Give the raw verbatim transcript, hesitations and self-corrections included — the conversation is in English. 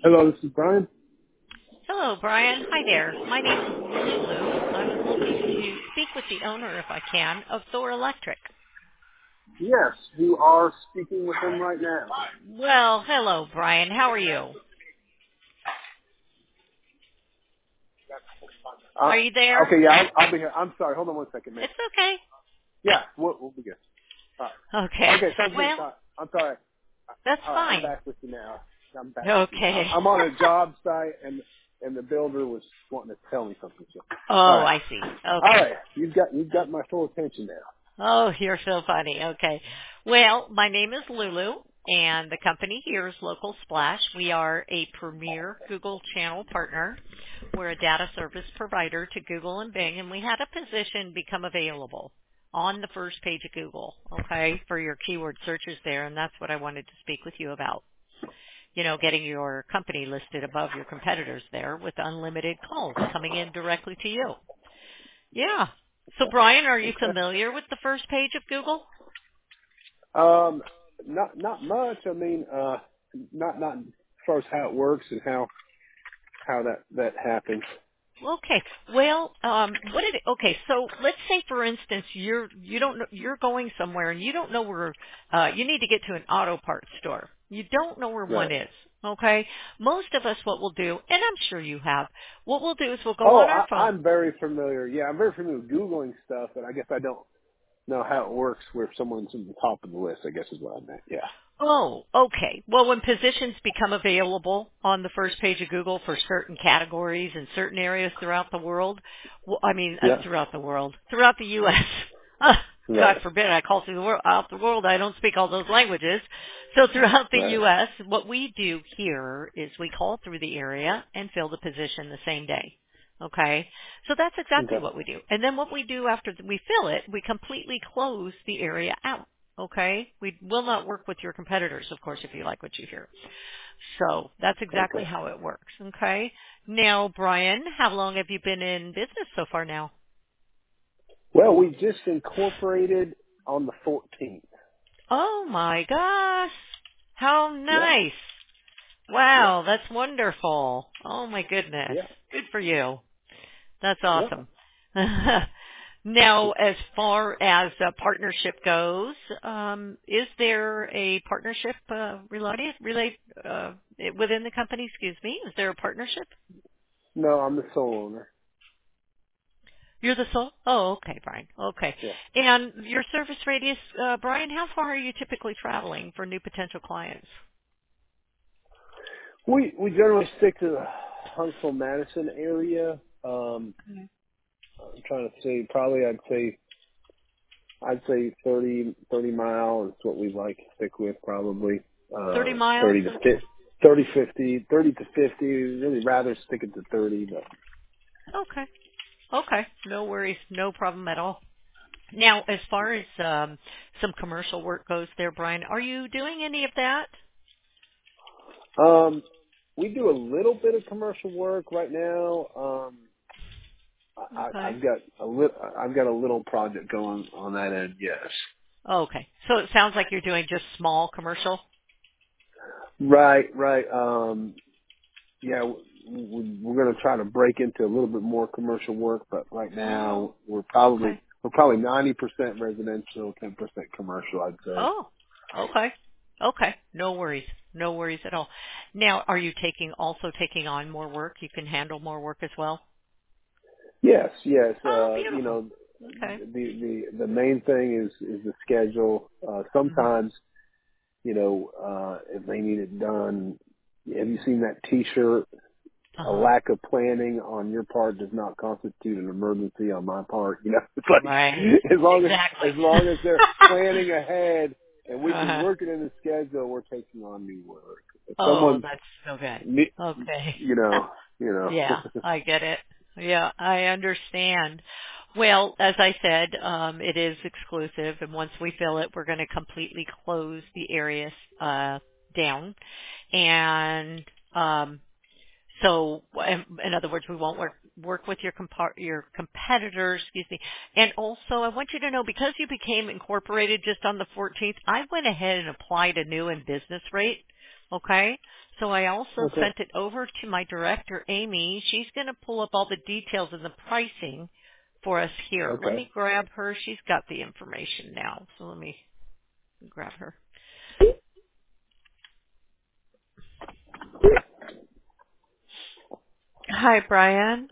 Hello, this is Brian. Hello, Brian. Hi there. My name's Lulu. I was looking to speak with the owner, if I can, of Thor Electric. Yes, you are speaking with him right now. Well, hello, Brian. How are you? Uh, Are you there? okay, yeah, I'll, I'll be here. I'm sorry. Hold on one second, man. It's okay. Yeah, we'll, we'll be good. All right. Okay. Okay, sounds good. Well, Uh, I'm sorry. that's All right, I'm fine. back with you now. I'm back with you. Okay. I- I'm on a job site, and and the builder was wanting to tell me something. So, all Oh, right, I see. all Okay. right. You've got you've got my full attention now. Oh, you're so funny. Okay. Well, my name is Lulu, and the company here is Local Splash. We are a premier Google channel partner. We're a data service provider to Google and Bing, and we had a position become available on the first page of Google, okay, for your keyword searches there, and that's what I wanted to speak with you about. You know, getting your company listed above your competitors there with unlimited calls coming in directly to you. Yeah. So Brian, are you Okay. familiar with the first page of Google? Um, not not much. I mean, uh, not not as far as how it works and how how that that happens. Okay. Well, um, what did it, okay, so let's say for instance you're you don't know, you're going somewhere and you don't know where uh you need to get to an auto parts store. You don't know where one Right. is. Okay? Most of us what we'll do, and I'm sure you have, what we'll do is we'll go Oh, on our I, phone. I'm very familiar. Yeah, I'm very familiar with Googling stuff, but I guess I don't know how it works where someone's at the top of the list, I guess is what I meant. Yeah. Oh, okay. Well, when positions become available on the first page of Google for certain categories in certain areas throughout the world, well, I mean, uh, Yeah. throughout the world, throughout the U S God Right. forbid I call through the world, out the world. I don't speak all those languages. So throughout the Right. U S, what we do here is we call through the area and fill the position the same day. Okay? So that's exactly Okay. what we do. And then what we do after we fill it, we completely close the area out. Okay? We will not work with your competitors, of course, if you like what you hear. So that's exactly Okay. how it works. Okay? Now, Brian, how long have you been in business so far now? Well, we just incorporated on the fourteenth. Oh my gosh. How Yep. nice. Yep. Wow, that's wonderful. Oh my goodness. Yep. Good for you. That's Yep. awesome. Now, as far as uh, partnership goes, um, is there a partnership uh, related, relate, uh, within the company? Excuse me. Is there a partnership? No, I'm the sole owner. You're the sole. Oh, okay, Brian. Okay. Yeah. And your service radius, uh, Brian, how far are you typically traveling for new potential clients? We we generally stick to the Huntsville Madison area. Um I'm trying to say probably I'd say I'd say thirty thirty miles is what we like to stick with probably. thirty Uh, miles. thirty to Okay. fifty, thirty, fifty, thirty to fifty. Really rather stick it to thirty, but Okay. Okay. No worries. No problem at all. Now, as far as um, some commercial work goes there, Brian, are you doing any of that? um, we do a little bit of commercial work right now. Um, I, I- Okay. I've got a little, I've got a little project going on that end. Yes. Okay. So it sounds like you're doing just small commercial. Right, right. Um, yeah, w- w- we're going to try to break into a little bit more commercial work, but right Oh, now we're probably okay. we're probably ninety percent residential, ten percent commercial. I'd say. Oh, okay. Okay. No worries. No worries at all. Now, are you taking also taking on more work? You can handle more work as well? Yes, yes. Oh, Uh, you beautiful. know, Okay. the the the main thing is is the schedule. Uh, Mhm. sometimes, you know, uh, if they need it done, have you seen that T-shirt? A Uh-huh. lack of planning on your part does not constitute an emergency on my part. You know, it's like Right. as long as Exactly. as long as they're planning ahead and we can uh-huh. work it in the schedule, we're taking on new work. If Oh, someone's, that's so good. ne- Okay. you know, you know, Yeah, I get it. Yeah, I understand. Well, as I said, um, it is exclusive, and once we fill it, we're going to completely close the areas uh, down. And um, so, in in other words, we won't work work with your compar- your competitors. Excuse me. And also, I want you to know because you became incorporated just on the fourteenth, I went ahead and applied a new and business rate. Okay? So I also Okay. sent it over to my director, Amy. She's going to pull up all the details and the pricing for us here. Let Okay. me grab her. She's got the information now. So let me grab her. Hi, Brian.